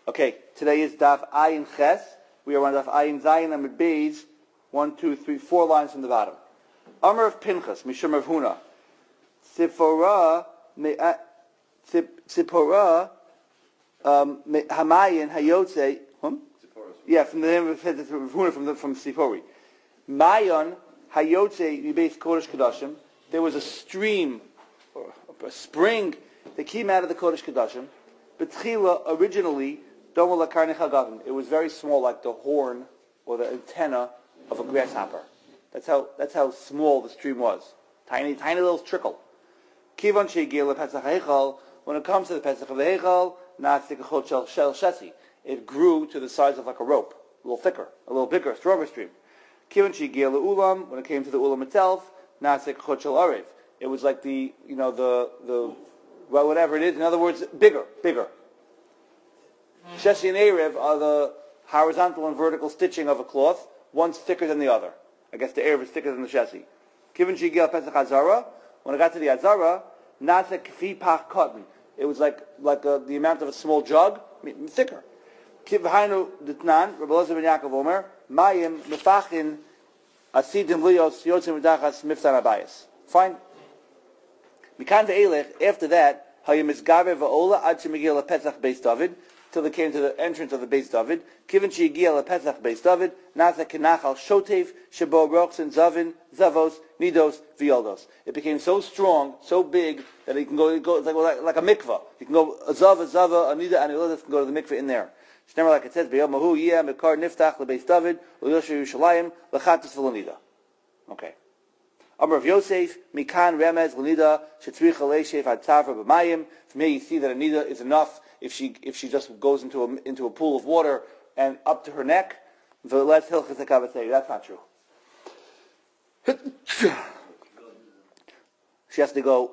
Okay, today is Daf Ayin Ches. We are on Daf Ayin Zayin Amid Beis. 1, 2, 3, 4 lines from the bottom. Amar of Pinchas, Mishum of Huna. Sipora Hamayin Hayotze. Yeah, from the name of Huna from Sipori. Mayon Hayotze Yibes Kodesh Kodashim. There was a stream, or a spring, that came out of the Kodesh Kodashim. Betchila originally. It was very small, like the horn or the antenna of a grasshopper. That's how small the stream was. Tiny little trickle. When it comes to the Pesach of the Heichal, it grew to the size of like a rope, a little thicker, a little bigger, stronger stream. When it came to the Ulam itself, it was like the whatever it is. In other words, bigger. Sheshi and Erev are the horizontal and vertical stitching of a cloth. One's thicker than the other. I guess the Erev is thicker than the Sheshi. Kivin Shigel Pesach Hazara. When I got to the Hazara, Nasa Kfi Pach Cotton. It was like the amount of a small jug, thicker. Kivhainu Ditnan, Rabbi Elazar ben Yaakov Omer, Mayim Mefachin Asidim Lios Yotzim Udachas Miftan Abayis. Fine. Mikan ve'elech. After that, Hayim Misgaver Va'ola Ad Shemigil Pesach Beis David. Till they came to the entrance of the Beis David. Kivin she'yigia lePesach Beis David, nasa kenachal shotev shebo rochsin zavin zavos nidos v'yoldos. It became so strong, so big that it can go it's like a mikvah. You can go a zava, a nida, and a yoldos can go to the mikvah in there. Shneimar, like it says, b'yom mahu yeh mekar niftach leBeis David u'yosher Yerushalayim lechatus v'lonida. Okay. Amar of Yosef, mikan remez l'nida shetzricha leishef ad tzavra b'mayim. From here you see that a nida is enough if she just goes into a pool of water and up to her neck. That's not true. She has to go.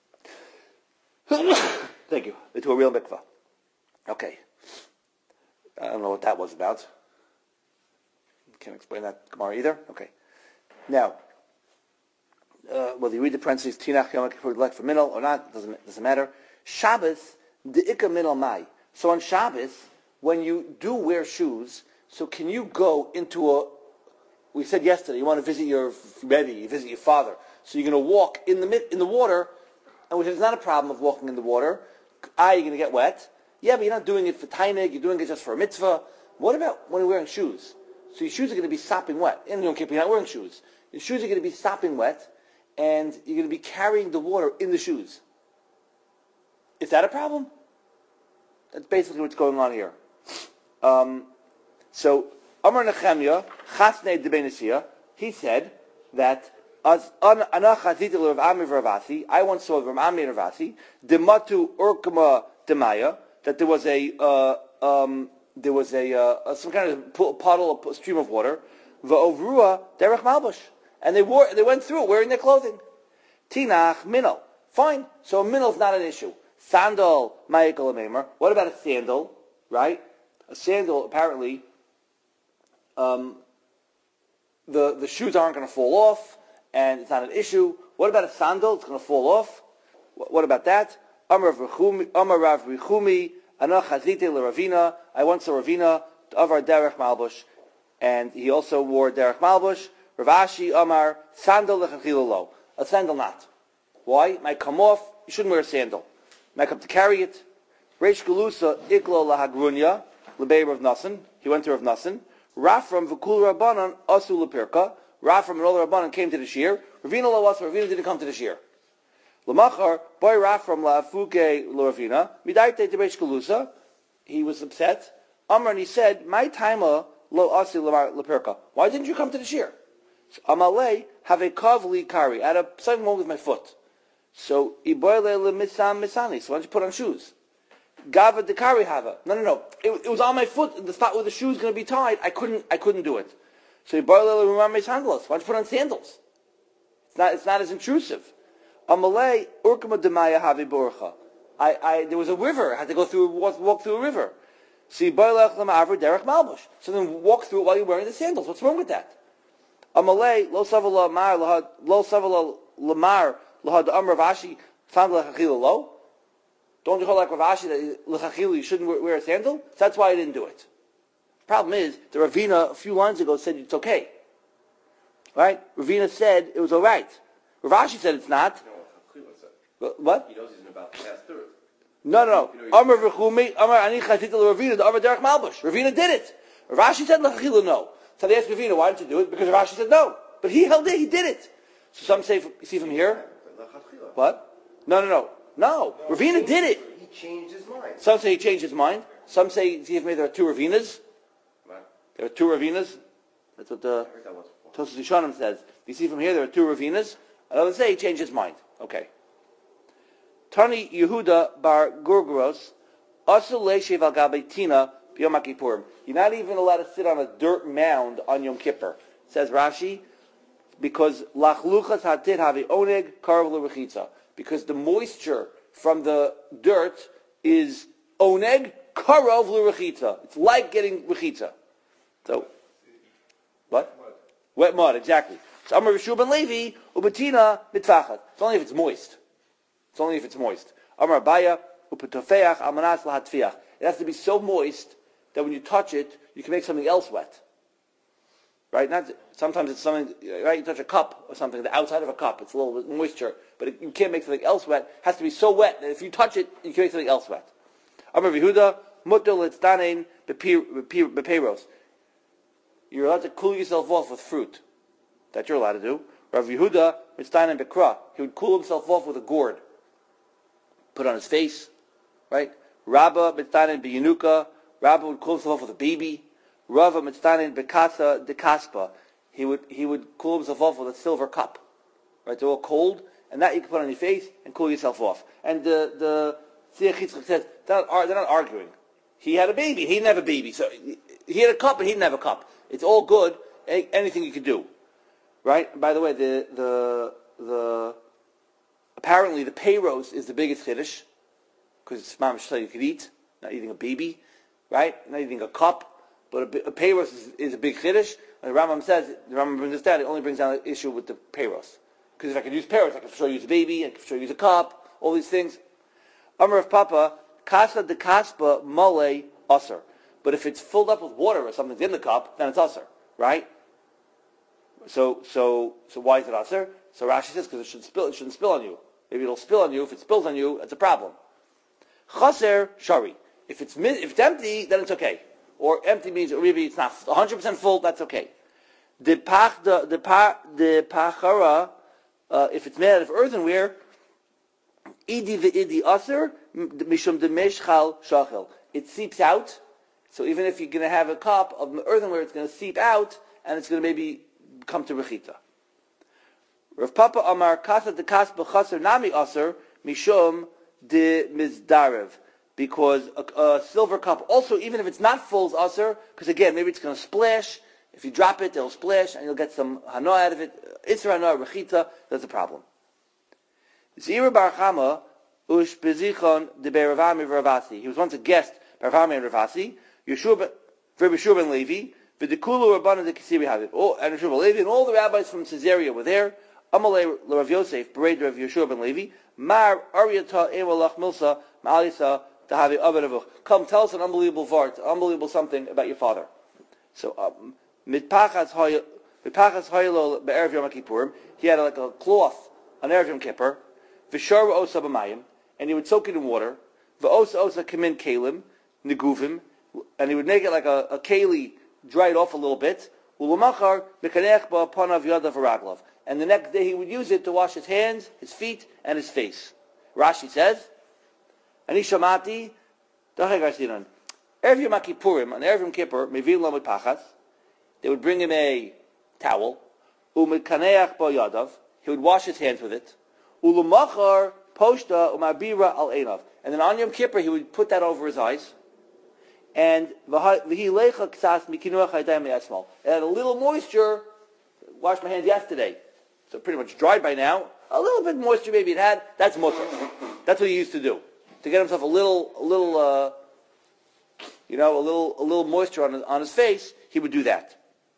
Thank you. Into a real mikvah. Okay. I don't know what that was about. Can't explain that Gemara either. Okay. Now, whether you read the parentheses Tinach Yom Kippur like for Minal or not doesn't matter. Shabbos the Ikka Minal Mai. So on Shabbos, when you do wear shoes, so can you go into we said yesterday, you want to visit your Rebbe, you visit your father, so you're going to walk in the water, and which is not a problem of walking in the water. You're going to get wet. Yeah, but you're not doing it for tainig, you're doing it just for a mitzvah. What about when you're wearing shoes? So your shoes are going to be sopping wet. In Yom Kippur, you're not wearing shoes. Your shoes are going to be sopping wet, and you're going to be carrying the water in the shoes. Is that a problem? That's basically what's going on here. So, Amar Nechemya, Chasnei Debenisia, he said that I once saw Rav Ami and Ravasi, Dematu Urkama Demaya, that there was some kind of puddle, a stream of water, Va'ovrua Derech Malbush, and they went through it wearing their clothing. Tinach Minal, fine. So a minal is not an issue. Sandal, Ma'ikal Amemer. What about a sandal? Right? A sandal, apparently, the shoes aren't going to fall off, and it's not an issue. What about a sandal? It's going to fall off. What about that? Amar Rav Richumi, Anach Hazite LeRavina. I once saw Ravina of our Derech Malbush, and he also wore Derech Malbush. Rav Ashi Amar, Sandal Lechachilolo. A sandal not. Why? It might come off. You shouldn't wear a sandal. Might come to carry it. Reish Galusa Iklo Lahagrunya Lebei Rav Nassan. He went to Rav Nassan. Rafram V'Kul Rabbanon Asu Lepirka. Rafram and all the Rabbanon came to the Shir. Ravina Lo Asu. Ravina didn't come to the Shir. Lamachar Boy Rafram La'afuke Lo Midaite to Reish Galusa. He was upset. Amar, and he said, "My taima Lo Asu Lepirka. Why didn't you come to the Shir?" So, Amalei have a kavli kari. I had something wrong with my foot. So, Iboyle misam misani. So why don't you put on shoes? Gava de kari hava. No. It was on my foot, in the spot where the shoe is going to be tied. I couldn't do it. So Iboyle rumam sandals. Why don't you put on sandals? It's not as intrusive. Amalei urkama demaya havi borcha. There was a river. I had to go through, walk through a river. So Iboyle lamaver derech malbush. So then walk through it while you're wearing the sandals. What's wrong with that? Amalei lo savala lamar lahad amr vashi sandal lechachila lo. Don't you hold like Rav Ashi that l'chachila you shouldn't wear a sandal? So that's why I didn't do it. Problem is, the Ravina a few lines ago said it's okay. Right? Ravina said it was all right. Rav Ashi said it's not. What? He knows he's about to pass through. No. Amar v'chumi, Amar ani chazita l'Ravina, the Amar derech malbush. Ravina did it. Rav Ashi said l'chachila no. So they asked Ravina, why didn't you do it? Because Rav Ashi said no. But he held it, he did it. So some say, you see from here? What? No. Ravina did it. He changed his mind. Some say he changed his mind. Some say, see if maybe there are two Ravinas. What? There are two Ravinas. That's what the Tosfos Yishanim says. You see from here there are two Ravinas. Another say he changed his mind. Okay. Tani Yehuda bar Gurguros, Asul Leishev al Gabe Tina B'Yom Kippurim. You're not even allowed to sit on a dirt mound on Yom Kippur. Says Rashi, because Lachluchas Hatit Havi Oneg Karav L'Rechitza. Because the moisture from the dirt is Oneg Karav L'Rechitza. It's like getting Rechitza. So, what? Wet mud, exactly. So Amar Rishu ben Levi, Ubatina Mitfachat. It's only if it's moist. Amar Abaya, Upatofeach Amanas Lahatfiach. It has to be so moist that when you touch it, you can make something else wet. Right? Sometimes it's something, right? You touch a cup or something, the outside of a cup, it's a little bit moisture, but you can't make something else wet. It has to be so wet that if you touch it, you can make something else wet. Amar Vihuda, Mutter Litzdanein Beperos. You're allowed to cool yourself off with fruit. That you're allowed to do. Rav Yehuda Mitzdanein Bekra. He would cool himself off with a gourd. Put on his face. Right? Rabba Mitzdanein Beyenuka. Rabba would cool himself off with a baby. Rava Mitzdanein Bekasa de Kaspa. He would cool himself off with a silver cup. Right? They're all cold, and that you can put on your face and cool yourself off. And the Tzia Chitzchak says they're not arguing. He had a baby. He didn't have a baby. So he had a cup, and he didn't have a cup. It's all good. Anything you can do. Right? By the way, the apparently the payros is the biggest chiddush because it's mamash so you could eat, not eating a baby, right? Not eating a cup, but a payros is a big chiddush. And the Rambam brings this down. It only brings down the issue with the payros because if I could use payros, I could show you use a baby, I could show you use a cup, all these things. Amar of Papa, kasa de kaspa mole usher. But if it's filled up with water or something's in the cup, then it's usher, right? So why is it usher? So Rashi says because it shouldn't spill on you. Maybe it'll spill on you. If it spills on you, that's a problem. Chaser shari. If it's empty, then it's okay. Or empty means maybe it's not 100% full. That's okay. The pachara, if it's made out of earthenware, idi ve'idi usher mishum demeshchal shachel. It seeps out. So even if you're going to have a cup of earthenware, it's going to seep out and it's going to maybe come to rechita. Rav Papa Amar Kasa de Kaspa Chaser Nami Aser Mishum de Mizdarev. Because a silver cup, also even if it's not full, is Aser, because again, maybe it's going to splash. If you drop it, it'll splash and you'll get some hana out of it. Isra hana rechita, that's a problem. Zira Bar Chama Ush Bezichon de Beravami Ravasi. He was once a guest by Ravami and Ravasi. Yeshua ben Levi. V'dekulu Rabbanan de Kisiri have it. And Yeshua ben Levi and all the rabbis from Caesarea were there. Amalei Rav Yosef, parade Rav Yeshua ben Levi, Mar Aryata Ewalach Milsa, Ma'alisa, Tahavi Abadavuch. Come, tell us an unbelievable vart, unbelievable something about your father. So, Mitpachas Haylo Be'erev Yom Kippurim, he had like a cloth on Erev Yom Kippur, V'shar Osa B'mayim, and he would soak it in water, V'osa Kamin Kalim, Neguvim, and he would make it like a keli, dry it off a little bit, Ulamachar Mekanech Ba'apanav Yadav V'raglov. And the next day he would use it to wash his hands, his feet, and his face. Rashi says, Ani Shamati, Erev Yom Kippurim, on Erev Yom Kippur, Mevin Lo Mitpachas, they would bring him a towel, Umekaneach Ba'yadav, he would wash his hands with it, Ulamachar Poshta Umabira Al Einav. And then on Yom Kippur he would put that over his eyes, and it had a little moisture. Washed my hands yesterday, so pretty much dried by now. A little bit moisture maybe it had. That's mutter. That's what he used to do to get himself a little moisture on his face. He would do that.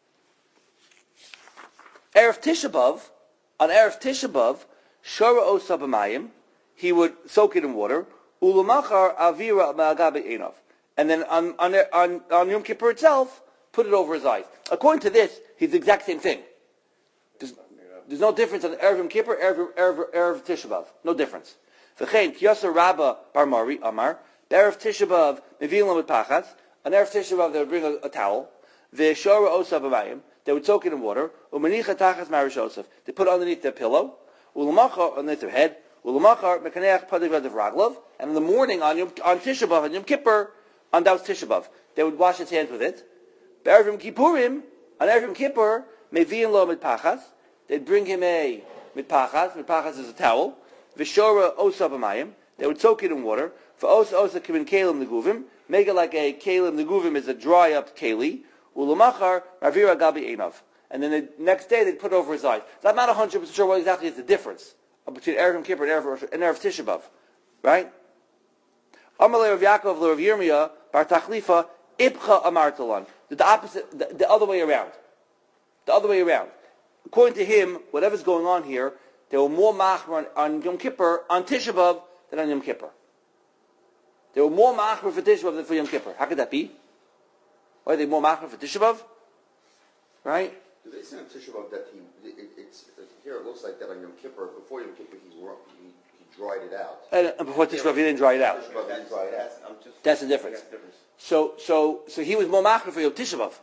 Erev Tisha B'av, Shara Osa B'mayim, he would soak it in water. Ulamachar avira ma'agabe enov. And then on Yom Kippur itself, put it over his eyes. According to this, he's the exact same thing. There's no difference on Erev Yom Kippur, Erev Tisha B'Av. No difference. V'chein, Kiyasa Rabba Bar Mari, Amar, Erev Tisha B'Av, Mevi'im Lo Mitpachas. On Erev Tisha B'Av, they would bring a towel. V'shora Osa B'mayim, they would soak it in water. U'menicha Tachas Marish Osef, they put it underneath their pillow. U'lamachar, underneath their head. U'lamachar, Mekaneach Padig Vadav Raglov. And in the morning, on Tisha B'Av, on Yom Kippur, on that was Tisha B'Av, they would wash his hands with it. Erev Yom Kippurim, on Erev Yom Kippur, Mevi'im Lo Mitpachas, they'd bring him a mitpachas. Mitpachas is a towel. V'shora osa b'mayim. They would soak it in water. For osa kimin kelim neguvim. Make it like a kelim neguvim is a dry up keli. Ulamachar ravira gabi enov. And then the next day they'd put over his eyes. So I'm not 100% sure what exactly is the difference between Erev Yom Kippur and Erev Tisha B'Av. Right? Amalei Rav Yaakov Rav Yirmiyah bar Tachlifa ibcha amartalan. The opposite, the other way around. The other way around. According to him, whatever's going on here, they were more machmer on Yom Kippur, on Tisha B'Av, than on Yom Kippur. They were more machmer for Tisha B'Av than for Yom Kippur. How could that be? Why are they more machmer for Tisha B'Av? Right? Do they say on Tisha B'Av that here it looks like that on Yom Kippur, before Yom Kippur he dried it out. And before Tisha B'Av he didn't dry it out. Tisha B'Av didn't dry it out. That's the difference. So he was more machmer for Yom Tisha B'Av.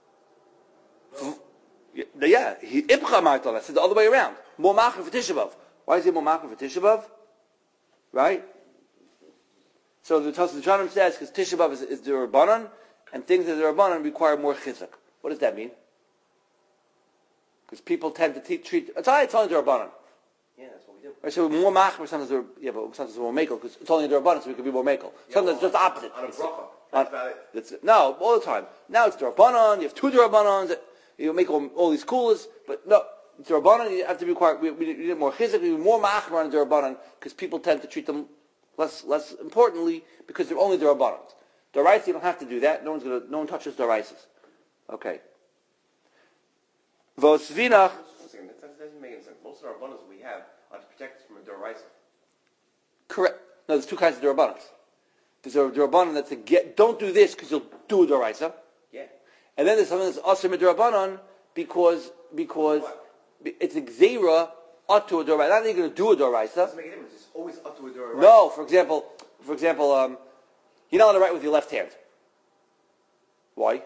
Yeah, he ibcha martal. That's the other way around. More machmer for Tisha B'Av. Why is he more machmer for Tisha B'Av? Right? So the Tosafot says because Tisha B'Av is the Rabbanon, and things that are Rabbanon require more chizuk. What does that mean? Because people tend to treat it's only the Rabbanon. Yeah, that's what we do. Right, so we're more machmer, sometimes we're more makel because it's only the Rabbanon, so we could be more makel. Sometimes it's just the opposite. On a bracha. That's about it. No, all the time. Now it's the Rabbanon. You have two Rabbanons. You make all these coolers, but no, the Rabbanon, you have to be required. We need more chizuk, we need more machmer on the Rabbanon, because people tend to treat them less importantly, because they're only the Rabbanons. The rights, you don't have to do that. No one touches the rights. Okay. Vosvinach. That doesn't make any sense. Most of our abundance we have are to protect us from a deraisa. Correct. No, there's two kinds of Rabbanons. There's a Rabbanon that's don't do this because you'll do a deraisa. Yeah. And then there's something that's also midrabanan because it's a gzeira up to a doraisa. Not that you're going to do a doraisa. Doesn't make a difference. It's always up to a doraisa. No, for example, you're not allowed to write with your left hand. Why?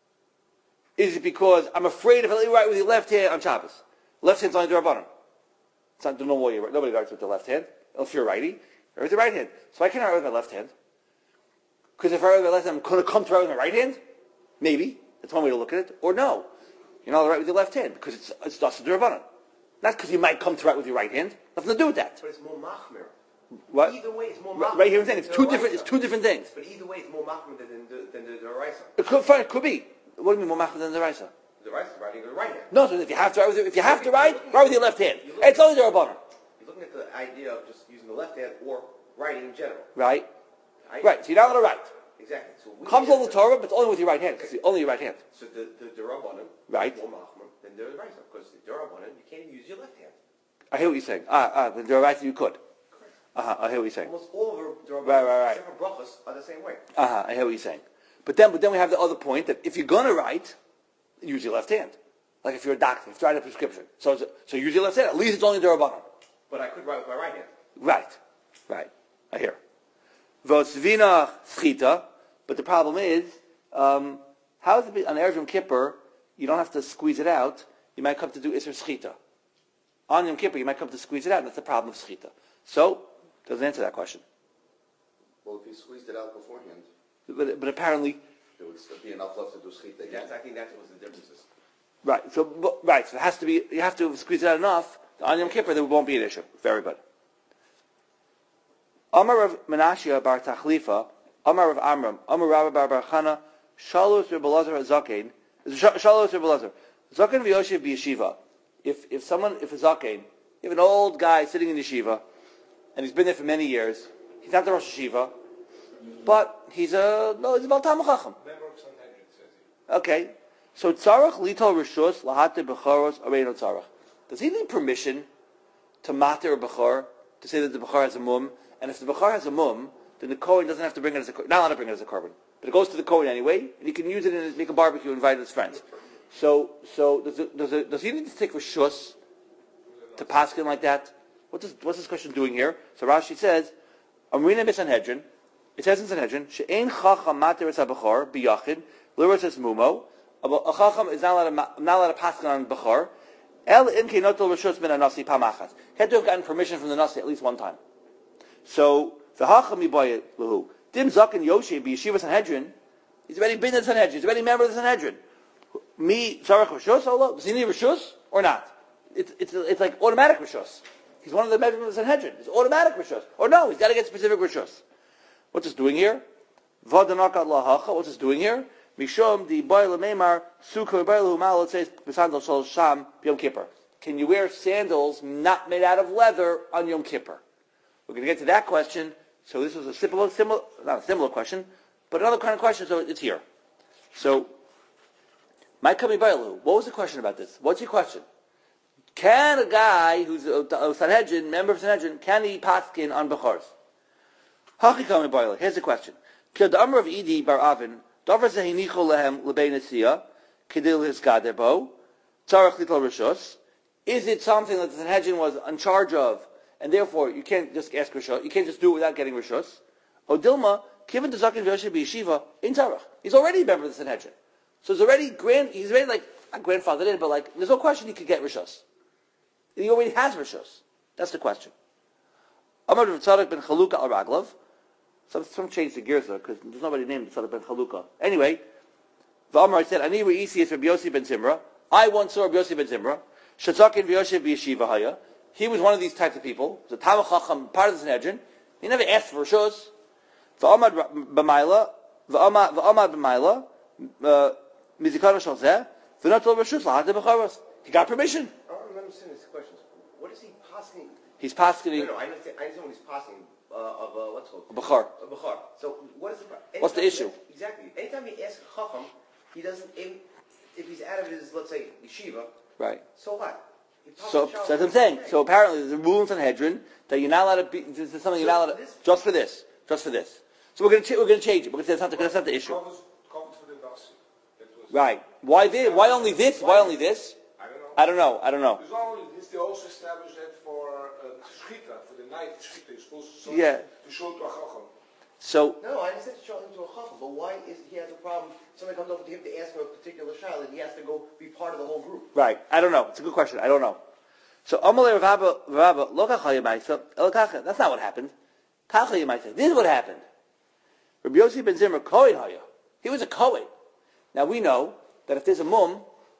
Is it because I'm afraid if I let you write with your left hand on Shabbos? Left hand's only dorabanan. It's not the normal way. Nobody writes with the left hand. If you're a righty, write with the right hand. So I can't write with my left hand. Because if I write with my left hand, I'm going to come to write with my right hand? Maybe. That's one way to look at it. Or no, you're not allowed to write with your left hand because it's Dasa D'Rabbanan. Not because you might come to write with your right hand. Nothing to do with that. But it's more machmir. What? Either way, it's more machmir. Right here, I'm saying it's two different things. But either way, it's more machmir than the deraisa. It could be. What do you mean more machmir than the Raisa? The deraisa is writing with the right hand. No, so if you have to write with your left hand. It's only the Rabbanan. You're looking at the idea of just using the left hand or writing in general. Right. Right. So you're not allowed to write. Exactly. So Comes all the Torah, but it's only with your right hand because it's only your right hand. So the Rabbanan right. is more machmir than the deraisa because the Rabbanan you can't use your left hand. I hear what you're saying. The Deraisa you could. Correct. I hear what you're saying. Almost all of the Rabbanan Right. different brachas are the same way. I hear what you're saying. But then we have the other point that if you're going to write, use your left hand. Like if you're a doctor, if you're writing a prescription. So use your left hand. At least it's only the Rabbanan. But I could write with my right hand. Right. I hear. Vosvina schita. But the problem is, how is it on Erev Yom Kippur, you don't have to squeeze it out. You might come to do Isser schita. On Yom Kippur, you might come to squeeze it out, and that's the problem of schita. So, doesn't answer that question. Well, if you squeezed it out beforehand, but apparently, there would still be enough left to do schita again. I think that's what the difference is. Right. So it has to be. You have to squeeze it out enough on Yom Kippur. There won't be an issue. Very good. Amar Rav Menashia bar Tachlifa, Amar Rav Amram, Amar Rav bar Chana, Shalos Reb Elazar Zakein, Shalos Reb Elazar Zakein v'Yoshev b'Yeshiva. If a Zakein, you have an old guy sitting in yeshiva, and he's been there for many years. He's not the Rosh Yeshiva, but he's a Baal Talmud Chacham. Okay. So tzarach litol rishus lahate becharos areino tzarach. Does he need permission to mater a bechor, to say that the bechor has a mum? And if the bechor has a mum, then the Kohen doesn't have to bring it as a not allowed to bring it as a korban, but it goes to the Kohen anyway, and he can use it and make a barbecue and invite his friends. So does he need to take reshus to paskin like that? What's this question doing here? So Rashi says, Amrina b'Sanhedrin. It says in Sanhedrin, she'ein chacham mater es habachor biyachid liras es mumo. A chacham is not allowed to paskin on bachor. El im keinotel reshus min anasi pamachas. He had to have gotten permission from the nasi at least one time. So the hacham mibayit lahu dim zaken Yoshi b'yeshiva Sanhedrin. He's already been in Sanhedrin. He's already a member of the Sanhedrin. Me zarach reshus Allah. Does he need reshus or not? It's like automatic reshus. He's one of the members of the Sanhedrin. It's automatic reshus. Or no, he's got to get specific reshus. What's this doing here? Vadanakat lahacha. What's this doing here? Mishom di boyle meimar sukkah boyle humal. It says besandal shal sham Yom Kippur. Can you wear sandals not made out of leather on Yom Kippur? We're going to get to that question. So this was a not a similar question, but another kind of question. So it's here. So, my kami boyle. What was the question about this? What's your question? Can a guy who's a Sanhedrin, member of Sanhedrin, can he paskin on bechors? Hachikami boyle. Here's the question. Kil the Amr of Idi bar Avin. Davar zehinichol lehem lebein etzia kedil his gadebo tzarach litol rishos. Is it something that the Sanhedrin was in charge of, and therefore you can't just ask rishos? You can't just do it without getting rishos. Odilma given to zaken v'yoshev b'yeshiva in tzarach. He's already a member of the Sanhedrin, so he's already like not grandfathered in, but like there's no question he could get rishos. He already has rishos. That's the question. Amar Rav Tzadok ben Chalukah al Raglov. Some change the gears there because there's nobody named Tzadok ben Chalukah. Anyway, the Amar said, "Ani reisi is Rabbi Yossi ben Zimra. I once saw Rabbi Yossi ben Zimra. Shatzakin v'yoshev b'yeshiva haya. He was one of these types of people. He was a Talmid Chacham, part of the Sanhedrin. He never asked for rishos. V'amad b'mayla, v'amad b'mayla, mizikana shal zeh, v'natol rishus lahad b'charos. He got permission. I don't understand this question. What is he passing? He's paskening. No, I understand what he's passing of what's called Bechor. A bechor. So what is the? What's the issue? Exactly. Anytime he asks a chacham, he doesn't. If he's out of his, let's say, yeshiva. Right. So what? So that's what I'm saying. So apparently there's a rule in Sanhedrin that you're not allowed to be. This is something you're not allowed to. Just for this. So we're going to change it. We're going to say that's not the issue. Right. Why this? Why only this? Why only this? I don't know. Because only this, they also established that for Shchita, for the night Shchita, you're supposed to show to a Chacham. So No, I understand to show him to a chacham, but why is he has a problem? Somebody comes over to him to ask him a particular child, and he has to go be part of the whole group. right. I don't know. It's a good question. I don't know. So Amalei Rabba lo kachaya ma'isa el kacha. That's not what happened. Kachaya ma'isa. This is what happened. Rabbi Yossi ben Zimra Kohen haya. He was a Kohen. Now we know that if there's a mum,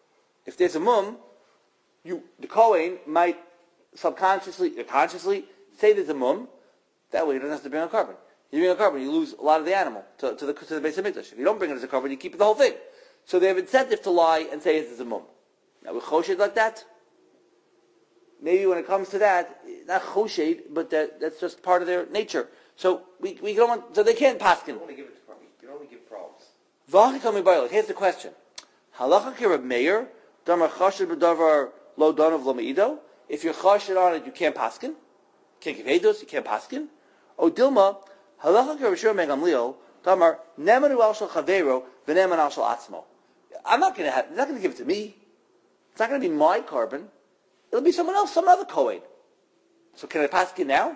the Kohen might subconsciously or consciously say there's a mum. That way he doesn't have to bring a carbon. You bring a carbon, you lose a lot of the animal to the Beis HaMikdash. If you don't bring it as a carbon, you keep the whole thing. So they have incentive to lie and say it's a mum. Now with choshed like that, maybe when it comes to that, not choshed, but that's just part of their nature. So we don't want, so they can't paskin. You only give it to problems. You can only give problems. Here's the question: Halacha k'Rab Meir, damar chashed b'davar lo donav lo meido. If you're chashed on it, you can't paskin. Can't give edus. You can't paskin. O Dilma, halacha k'Rab Shimon ben Gamliel, damar nemanu al shel chaveiro v'neman al shel atzmo. It's not going to give it to me. It's not going to be my carbon. It'll be someone else, some other Kohen. So can I paskin now?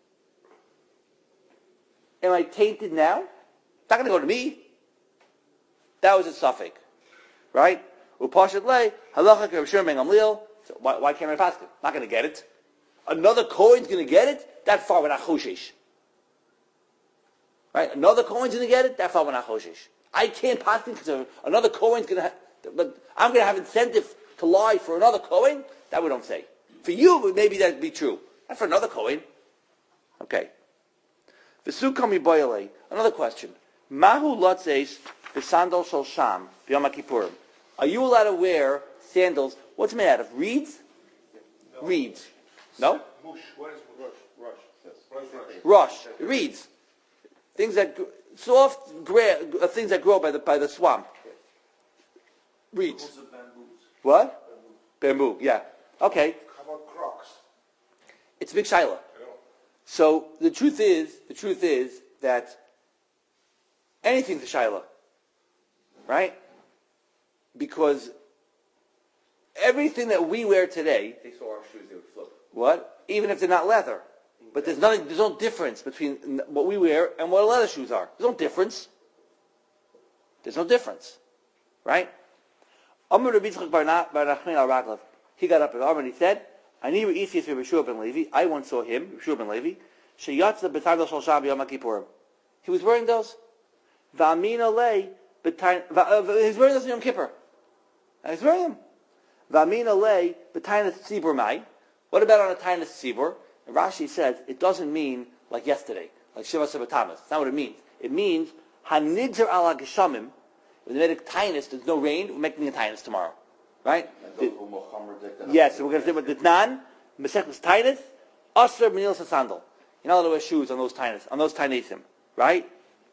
Am I tainted now? It's not going to go to me. That was a suffix, right? Upashat lei halacha k'Rab Shimon ben Gamliel. So why can't I paskin? Not going to get it. Another Kohen's going to get it. That far we're not choshesh. Right? Another Kohen's going to get it. That far we're not choshesh. I can't paskin because another Kohen's going to have, but I'm going to have incentive to lie for another Kohen. That we don't say. For you, maybe that'd be true. Not for another Kohen. Okay. V'sukam yiboyalei. Another question. Mahu lotzeis v'sandal shel sham b'yom kippurim. Are you allowed to wear sandals? What's it made out of? Reeds? No. Reeds. No? Mush. What is mush? Rush. Reeds. Things that soft things that grow by the swamp. Reeds. What? Bamboo. Yeah. Okay. How about Crocs? It's big shaila. So the truth is that anything's a shaila, right? Because everything that we wear today, If they saw our shoes, they would flip. what? Even if they're not leather. But there's no difference between what we wear and what leather shoes are. There's no difference. There's no difference. Right? Amr Rabbi Yitzchak bar Nachman al Raglav. He got up at Amr and he said, Ani Re'isius Yeshua ben Levi. I once saw him, Yeshua ben Levi, Sheyatza b'tardal shal Shabbat Yom Kippurim. He was wearing those. V'amina lei he was wearing those in Yom Kippur. And he's wearing them. V'amina lei b'tainas tzibur mai. What about on a tainas tzibur? And Rashi says it doesn't mean like yesterday, like Shiva Sabbatamas. That's not what it means. It means hanidzer ala geshamim. When they made a tainus, there's no rain. We're making a tainus tomorrow, right? Yes, so we're going to say about the Tnan, Mesechus tainus, Aser Menil Sasandal. You're not allowed to wear shoes on those tainesim, right?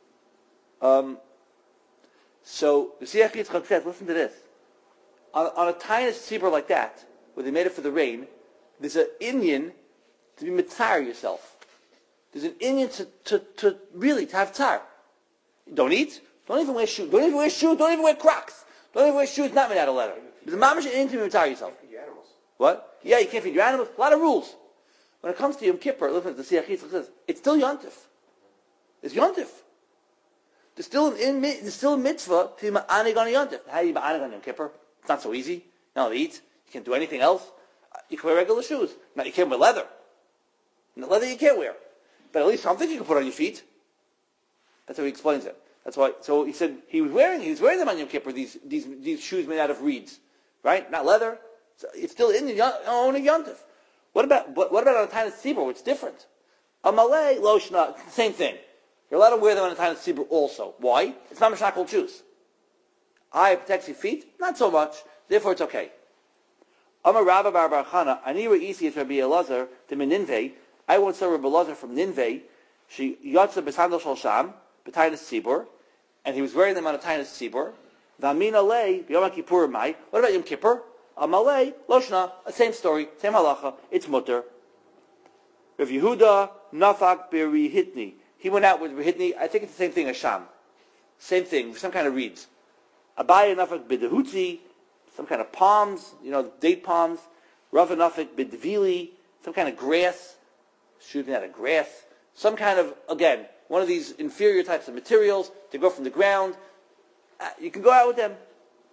So the Siach Yitzchak says, listen to this. On a tainus tzibur like that, where they made it for the rain, there's an Indian to be mitzar yourself. There's an Indian to really have tzar. Don't eat. Don't even wear shoes. Don't even wear shoes. Don't even wear Crocs. Don't even wear shoes not made out of leather. There's a mamash Indian to be mitzar yourself. Feed your animals. What? Yeah, you can't feed your animals. A lot of rules. When it comes to Yom Kippur, listen to the Siach Yitzchak says, it's still Yontif. It's Yontif. There's still a mitzvah to be ma'anig on a Yontif. How do you ma'anig on Yom Kippur? It's not so easy. You're not allowed to eat. You can't do anything else. You can wear regular shoes. Now, you can't wear leather. And the leather you can't wear. But at least something you can put on your feet. That's how he explains it. That's why. So he said he was wearing them on Yom Kippur. These shoes made out of reeds, right? Not leather. So it's still in the own Yontif. What about on a tainas tzibur? It's different. A malay loshna, same thing. You're allowed to wear them on a tainas tzibur also. Why? It's not mashakal shoes. It protects your feet, not so much. Therefore, it's okay. Amar Rabba bar Bar Chana, Ani Re'isi es Rabbi Elazar to Ninveh. I once saw Rabbi Elazar from Ninveh. She yatsa b'sandal shal sham b'tainas tzibur, and he was wearing them on a tainas tzibur. V'amin alei b'yom Kippur mai. What about Yom Kippur? Amalei loshna. Same story, same halacha. It's mutter. Rav Yehuda nafak berihitni. He went out with rihitni. I think it's the same thing as sham. Same thing, some kind of reeds. Abaya nafak b'dehutzi. Some kind of palms, date palms. Rava nafik b'dvili. Some kind of grass. Shooting out of grass. Some kind of, again, one of these inferior types of materials to grow from the ground. You can go out with them.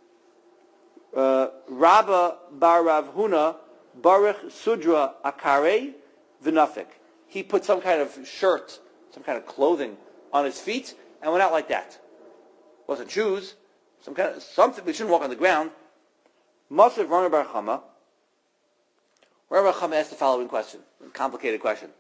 Rabba bar Rav Huna Baruch Sudra Akare V'nafik. He put some kind of shirt, some kind of clothing on his feet and went out like that. Wasn't shoes, something. We shouldn't walk on the ground. Masav Rami bar Chama. Rami bar Chama asked the following question, a complicated question.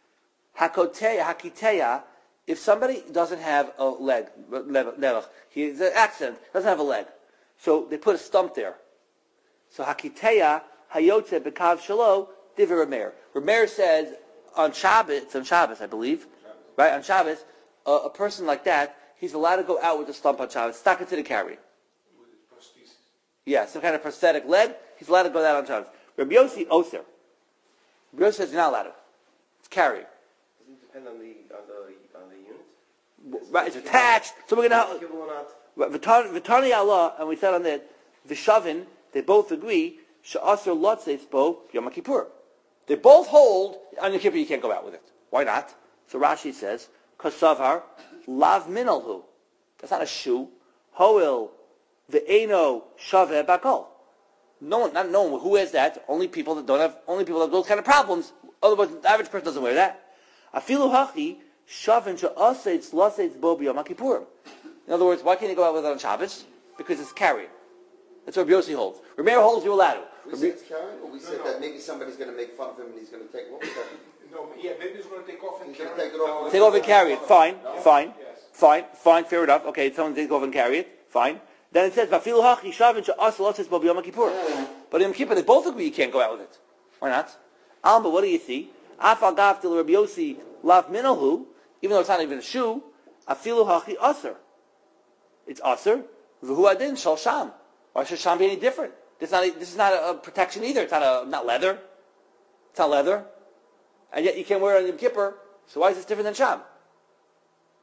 Hakiteya, if somebody doesn't have a leg, he's an accident, doesn't have a leg. So they put a stump there. So Hakiteya Hayotze Bekav Shalo Divi Rameir. Rameir says on Shabbos, I believe, right? On Shabbos, a person like that, he's allowed to go out with the stump on Shabbos. It's not considered carry. Yeah, some kind of prosthetic leg. He's allowed to go out on Shabbos. Rabbi Yossi Oser. Rabbi Yossi says you're not allowed to. It's carry. Does it depend on the unit? Right, it's attached. So we're going to V'tani Allah, and we said on that, V'shavin, they both agree, Sha'asr Lotzes Bo Yom Kippur. They both hold, on Yom Kippur you can't go out with it. Why not? So Rashi says, Kasavar, Lav Minalhu. That's not a shoe. Hoil, Ve'eno Shaveh Bakol. Not knowing who has that. Only people that have those kind of problems. Otherwise, the average person doesn't wear that. Afilu Hachi, Shavin Sha'asr Lotzes Bo Yom Kippur. In other words, why can't you go out with it on Shabbos? Because it's carrying. That's what Rabbi Yossi holds. Rameir holds you're allowed to. We said it's carrying, or we said that maybe somebody's going to make fun of him and he's going to take, what was that? Maybe he's going to take off and carry it. Take off and carry it. Fine. Yes. Fine, fair enough. Okay, someone take off and carry it. Fine. Then it says, Vafilu hachi shavin she'asr lotzes bo b'yom kippur. But in Yom Kippur, they both agree you can't go out with it. Why not? Alma, what do you see? Afal gav til Rabbi Yossi lav minalhu, even though it's not even a shoe, afilu hachi asr. It's asr. V'hu adin shal sham. Why should sham be any different? This is not a protection either. It's not leather. It's not leather. And yet you can't wear it on Yom Kippur. So why is this different than sham?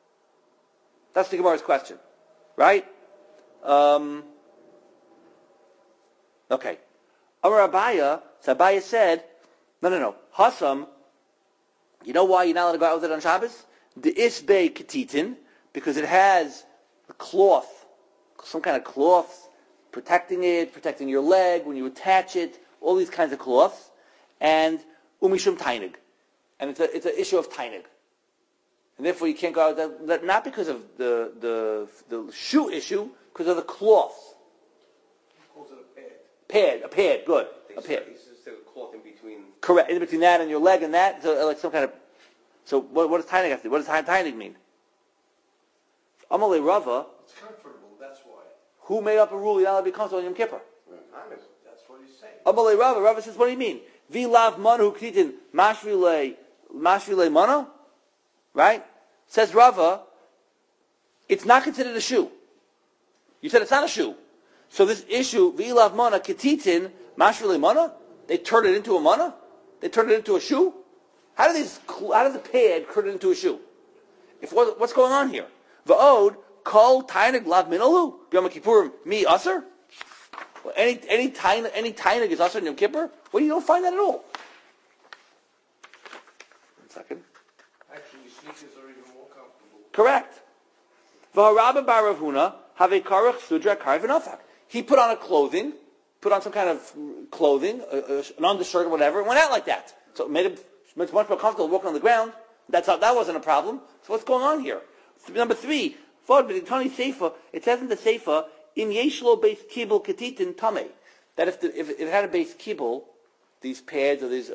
That's the Gemara's question, right? Okay. Amar Abaya, so Abaya said, no. Hasam, you know why you're not allowed to go out with it on Shabbos? The isbei ketitin, because it has a cloth, some kind of cloth, protecting your leg, when you attach it, all these kinds of cloths, and umishum tainig. And it's an issue of tainig. And therefore you can't go out with that, not because of the shoe issue, because of the cloth. He calls it A pad, good. A pad. It's just a cloth in between. Correct, in between that and your leg and that, so like some kind of... So what does tainig have to do? What does tainig mean? Amalei Rava... It's comfortable, that's why. Who made up a rule you're not allowed to be comfortable on Yom Kippur? That's what he's saying. Amalei Rava. Rava says, what do you mean? Vi lav manu ktitin mashvile mano? Right? Says Rava, it's not considered a shoe. You said it's not a shoe. So this issue, vi lav mana ktitin mashvile mana? They turned it into a mana? They turned it into a shoe? How did the pad turn it into a shoe? What's going on here? Va'od kol tainig lav minalu b'yom kippurim mi aser? Any tainig is aser in Yom Kippur? Well, you don't find that at all. 1 second. Actually, sneakers are even more comfortable. Correct. V'harabba bar Rav Huna have a karach sudra karv v'nafak. He put on some kind of clothing, an undershirt or whatever, and went out like that. So it made him much more comfortable walking on the ground. That wasn't a problem. So what's going on here? Number 3, it says in the Seifa, in yeshlo base kibul ketitin tame, that if it had a base kibul, these pads or this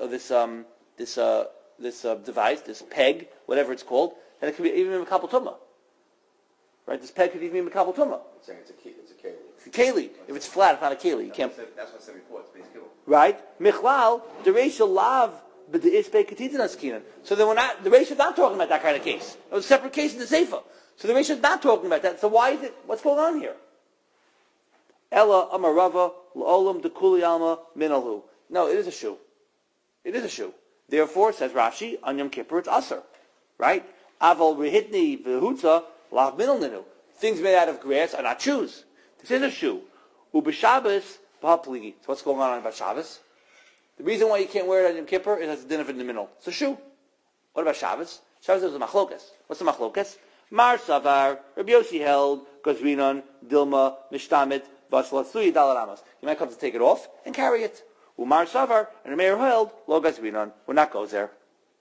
device, this peg, whatever it's called, then it could be even a couple tumah. Right? This peg could even be a couple tumah. It's saying it's a keli. It's a keli. If it's flat, it's not a keli. You can't. That's what I said before. It's base kibble. Right? Michlal the reishal lav but the isbei ketitin askinan. So then the Reish is not talking about that kind of case. It was a separate case in the Seifa. So the Reish is not talking about that. So why is it? What's going on here? Ella amarava la'olam dekuli alma minalu. No, it is a shoe. It is a shoe. Therefore, says Rashi, on Yom Kippur it's aser. Right? Aval rehitni v'hutza lav minal ninu. Things made out of grass are not shoes. This is a shoe. Ub'Shabbos b'hapligi. So what's going on about Shabbos? The reason why you can't wear it on Yom Kippur is it's a din of in the middle. It's a shoe. What about Shabbos? Shabbos is a machlokas. What's the machlokas? Mar Savar, Rabbi Yossi held, Gozrinon, Dilma, Mishtamit, Vaslasui, Dalaramos. You might come to take it off and carry it. Umar Savar, and the mayor held, Lo Gozrinon, will not go there.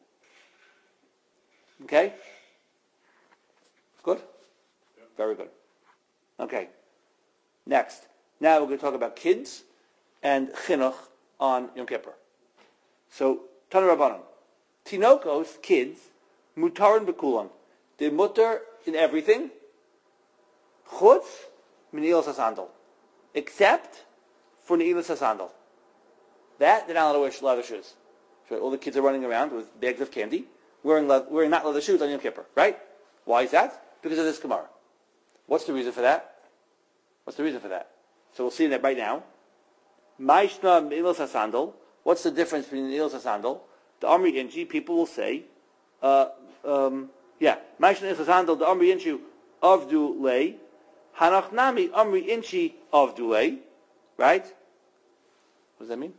Okay? Good? Yeah. Very good. Okay. Next. Now we're going to talk about kids and chinuch on Yom Kippur. So, Tanu Rabbanon. Tinokos, kids, mutarin bekulan. They're mutar in everything. Chutz minilas hasandal. Except for ni'ilas hasandal. That, they're not allowed to wear leather shoes. So all the kids are running around with bags of candy, wearing not leather shoes on Yom Kippur, right? Why is that? Because of this Gemara. What's the reason for that? So we'll see that right now. Maishna mi'ilas hasandal. What's the difference between ni'ilas hasandal? The Amri Inchi, people will say, Maishna mi'ilas hasandal, the Amri Inchi avdu lei, hanachnami Amri Inchi avdu lei, right? What does that mean?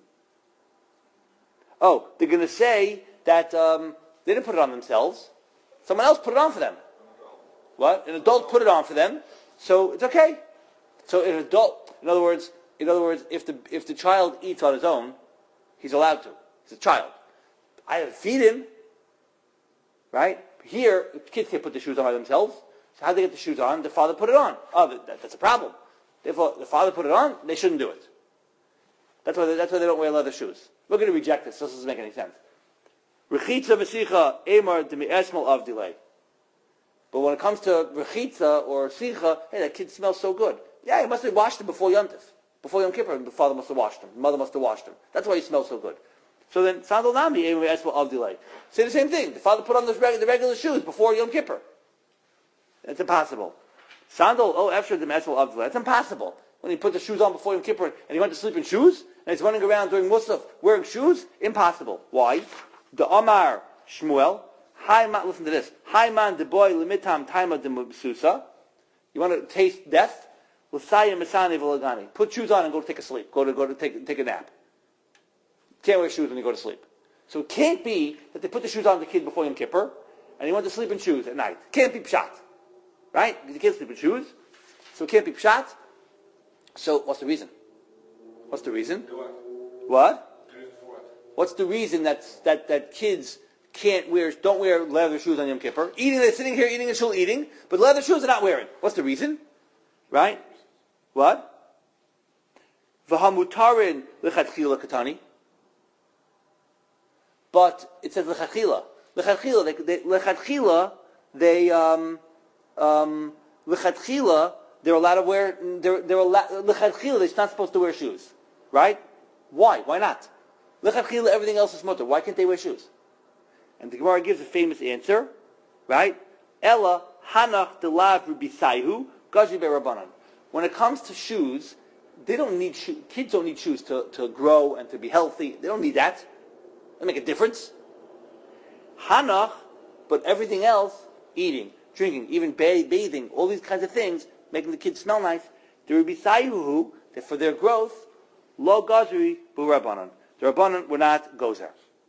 Oh, they're going to say that they didn't put it on themselves. Someone else put it on for them. What? An adult put it on for them, so it's okay. So an adult, in other words, if the child eats on his own, he's allowed to. He's a child. I have to feed him, right? Here, kids can't put the shoes on by themselves. So how do they get the shoes on? The father put it on. Oh, that's a problem. Therefore, the father put it on, they shouldn't do it. That's why they don't wear leather shoes. We're going to reject this. This doesn't make any sense. Rechitza v'sicha emar demi'esmal av delay. But when it comes to rechitza or sicha, hey, that kid smells so good. Yeah, he must have washed him before Yom Tov. Before Yom Kippur, the father must have washed him. The mother must have washed him. That's why he smells so good. So then, sandal nami emar esmal av delay. Say the same thing. The father put on the regular shoes before Yom Kippur. That's impossible. Sandal, after the esmal av delay. That's impossible. When he put the shoes on before Yom Kippur and he went to sleep in shoes, and he's running around during Musaf wearing shoes, impossible. Why? The Amar Shmuel, Listen to this. Haiman de boy limitam taima de mubsusa. You want to taste death? L'sayim misani v'lagani. Put shoes on and go to take a sleep. Go to take a nap. Can't wear shoes when you go to sleep. So it can't be that they put the shoes on the kid before Yom Kippur, and he wants to sleep in shoes at night. Can't be pshat. Right? Because you can't sleep in shoes. So it can't be pshat. So what's the reason? What's the reason? What? What's the reason that kids don't wear leather shoes on Yom Kippur? They're sitting here eating in shul eating, but leather shoes they're not wearing. What's the reason? Right? What? V'hamutarin l'chadchila katani. But it says l'chadchila. L'chadchila, they're allowed to wear. L'chadchila, they're not supposed to wear shoes, right? Why? Why not? L'chadchila, everything else is mutter. Why can't they wear shoes? And the Gemara gives a famous answer, right? Ella hanach delav rubisayhu gaji be'rabanan. When it comes to shoes, they don't need kids don't need shoes to grow and to be healthy. They don't need that. They make a difference. Hanach, but everything else, eating, drinking, even bathing, all these kinds of things, making the kids smell nice. The rubisayhu, that for their growth, lo gazri bu rabbanan. The rabbanan were not gozer.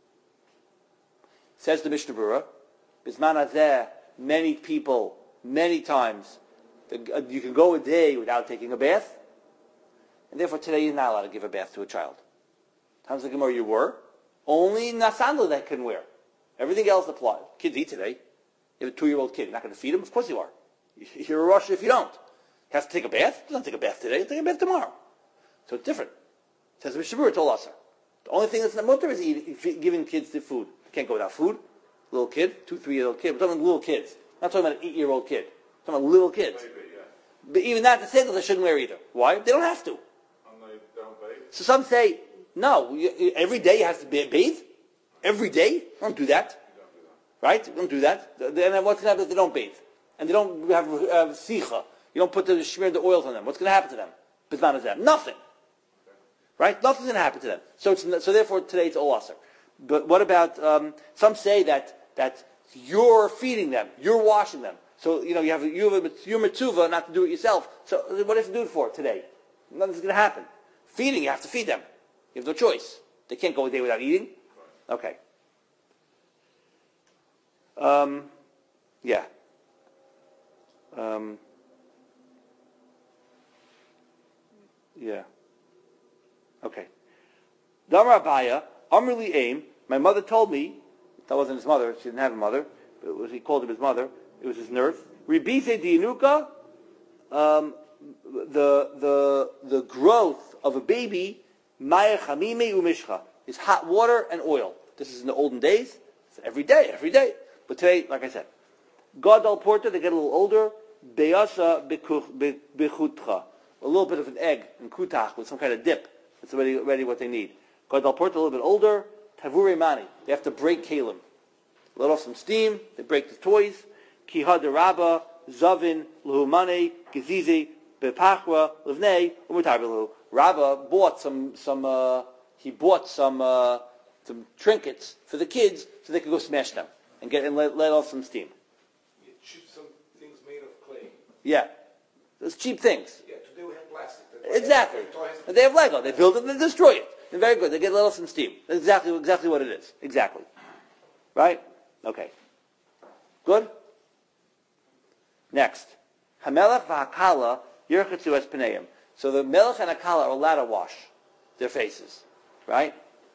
Says the Mishnah Berurah, Bisman hazeh, many people, many times, you can go a day without taking a bath, and therefore today you're not allowed to give a bath to a child. Times the Gemara you were, only nasandla that can wear. Everything else applies. Kids eat today. You have a 2-year-old kid, you're not going to feed him? Of course you are. You're a Rosh if you don't. He has to take a bath? He doesn't take a bath today, he'll take a bath tomorrow. So it's different. Says the Mishnah Berurah told us. The only thing that's not mutter is giving kids the food. You can't go without food. Little kid, 2-3-year-old kid. We're talking about little kids. I'm not talking about an 8-year-old kid. I'm talking about little kids. But even that, the sandals they shouldn't wear either. Why? They don't have to. So some say, no, every day you have to bathe? Every day? Don't do that. Right? Don't do that. Then what's going to happen if they don't bathe? And they don't have sicha. You don't put smear the oils on them. What's going to happen to them? Bisman hazeh. Nothing. Right? Nothing's going to happen to them. So therefore today it's all asr. But what about, some say that you're feeding them, you're washing them. So, you have your mitzvah not to do it yourself. So what do you have to do it for today? Nothing's going to happen. Feeding, you have to feed them. You have no choice. They can't go a day without eating. Okay. Yeah. Yeah. Okay. Damar Abaya, Amrli Aim, my mother told me, that wasn't his mother, she didn't have a mother, but he called him his mother, it was his nurse. Ribise diinuka, the growth of a baby, maya chamime umishcha, is hot water and oil. This is in the olden days. It's every day. But today, like I said, Gadol Porta, they get a little older, beyasa bechutcha, a little bit of an egg and kutach with some kind of dip. That's already what they need. Gadol Porta, a little bit older, tavure mani, they have to break kalim. Let off some steam, they break the toys. Kiha de Rabba, Zavin, Luhumane, Gezizi, Bepachra, Livnei, Umutabilu. Rabba bought some trinkets for the kids so they could go smash them and let off some steam. You cheap some things made of clay. Yeah. Those cheap things. Yeah, today we have plastic. Exactly. They have Lego. They build it and they destroy it. They're very good. They get let off some steam. That's exactly what it is. Exactly. Right? Okay. Good? Next. Hamelech v'hakala yirchetzu es pneim. So the melech and hakala are allowed to wash their faces. Right?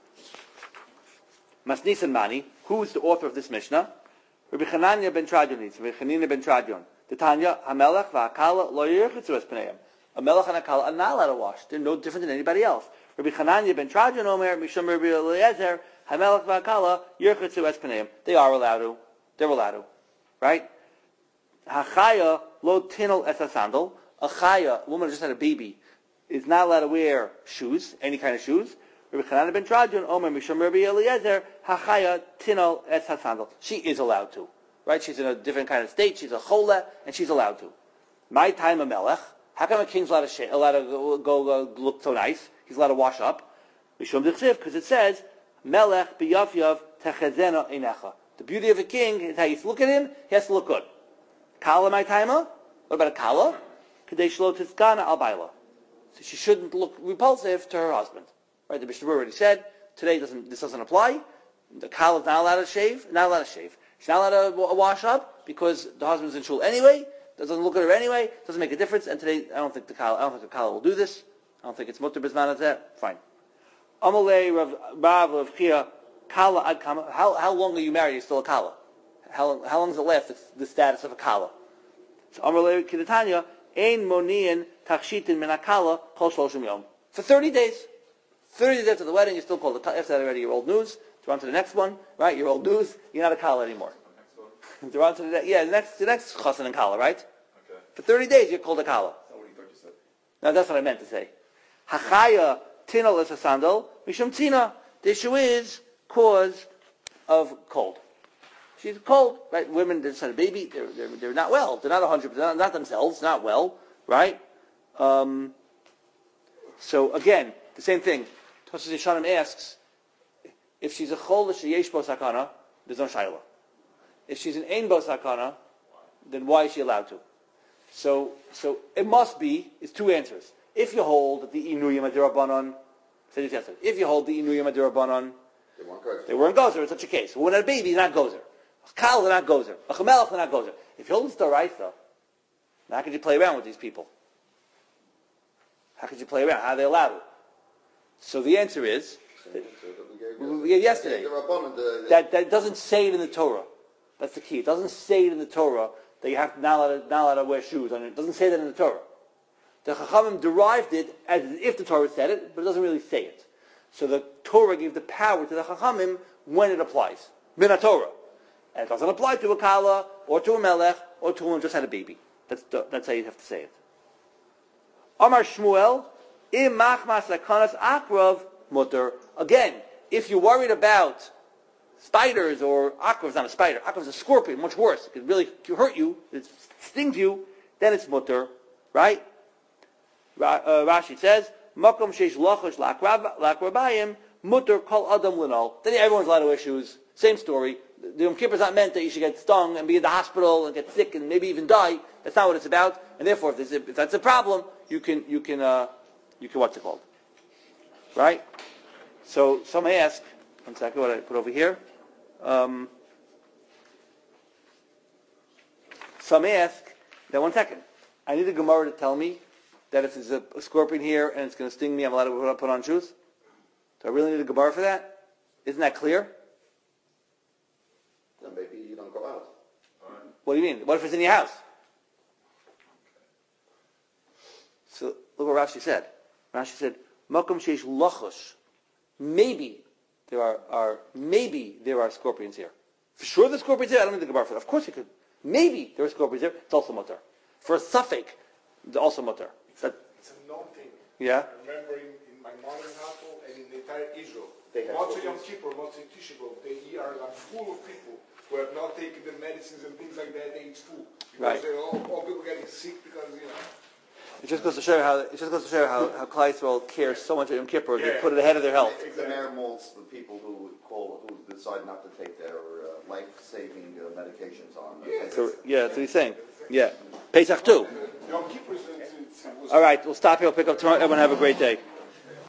Masnis and Mani, who is the author of this Mishnah? Rabbi Chananya ben Tradion. Rabbi Chanina ben Tradion. The Tanya, Hamelech v'hakala lo yirchetzu es pneim. A melech and hakala are not allowed to wash. They're no different than anybody else. Rabbi Chananya ben Tradion Omer, Mishum Rabbi Eliezer, Hamelech v'hakala yirchetzu es pneim. They are allowed to. They're allowed to. Right? Hachaya lo tinel es sandal. A chaya, a woman who just had a baby, is not allowed to wear shoes, any kind of shoes. Rabbi Chananya ben Tradion Omer, Mishum Rabbi Eliezer, Hachaya tinel es sandal. She is allowed to. Right? She's in a different kind of state. She's a chola, and she's allowed to. My time a melech. How come a king's allowed to go look so nice? He's allowed to wash up. Mishum d'chsiv, because it says, Melech b'yafyav techezena einecha. The beauty of a king is how you look at him, he has to look good. Kala my taima? What about a kala? Kadei shlo titzkana al baila. So she shouldn't look repulsive to her husband. Right? The Mishnah already said, today this doesn't apply. The kala is not allowed to shave. She's not allowed to wash up because the husband's in shul anyway. Doesn't look at her anyway. Doesn't make a difference. And today, I don't think the kala will do this. I don't think it's mutter bisman that. Fine. Amalei Rav Rav Chia kala ad kama. How long are you married? You're still a kala. How long does it last? The status of a kala. So Amalei Kidatanya ein monian tachshitin min akala kol shloshim yom. For 30 days. 30 days after the wedding, you're still called a kala. After that already, you're old news. They're on to the next one, right? You're old news. You're not a kala anymore. They're on to the next chassan and kala, right? Okay. For 30 days, you're called a kala. That's not what you thought you said. Now, that's what I meant to say. Hachaya tina is a sandal. Mishum tina. The issue is cause of cold. She's cold, right? Women that just had a baby, they're not well. They're not 100%, not themselves, not well, right? So again, the same thing. Tosfos Yeshanim asks, if she's a chol sheyesh bo sakana, there's no shayla. If she's an ein bo sakana, then why is she allowed to? So it must be, it's two answers. If you hold that the inuyim adirabanan, if you hold the inuyim adirabanan, they weren't gozer in such a case. When a baby is not gozer. A kal is not gozer. A chamelech is not gozer. If you hold this d'oraisa, how could you play around with these people? How could you play around? How are they allowed it? So the answer is, we gave yesterday, that doesn't say it in the Torah. That's the key. It doesn't say it in the Torah that you have to not allowed to wear shoes on it. It doesn't say that in the Torah. The Chachamim derived it as if the Torah said it, but it doesn't really say it. So the Torah gave the power to the Chachamim when it applies. Min Torah. And it doesn't apply to a Kala, or to a Melech, or to one who just had a baby. That's how you have to say it. Amar Shmuel, im machmas lakanas akrav mutter. Again, if you're worried about spiders, or akrav is not a spider, akrav is a scorpion, much worse. It could really hurt you, it stings you, then it's mutter, right? Rashi says, makom sheish lachosh lakrabayim mutter kol adam linol. Then everyone's allowed to wear shoes. Same story. The Yom Kippur is not meant that you should get stung and be in the hospital and get sick and maybe even die. That's not what it's about. And therefore, if that's a problem, you can what's it called, right? So some ask. One second, what I put over here. Some ask. Now, 1 second. I need a Gemara to tell me that if there's a scorpion here and it's going to sting me, I'm allowed to put on shoes. Do I really need a Gemara for that? Isn't that clear? Then maybe you don't go out. What do you mean? What if it's in your house? So look what Rashi said. Rashi said, "Makom sheish lachosh." Maybe there are scorpions here. For sure, the scorpions here. I don't need the Gemara for that. Of course, you could. Maybe there are scorpions here. It's also mutter. For a suffix, it's also mutter. It's a known thing. Yeah. I remember in my modern household and in the entire Israel, They have Motzei Yom Kippur, Motzei Tisha B'Av, they are like full of people who have not taken the medicines and things like that. They eat food because Right. they're all people getting sick because It just goes to show how Klal Yisrael cares so much about Yom Kippur. They put it ahead of their health. It's the mayor molds the people who decide not to take their life-saving medications on. So, yeah, that's what he's saying. Yeah. Pesach too. Yom Kippur is. All right, we'll stop here. We'll pick up tomorrow. Everyone have a great day.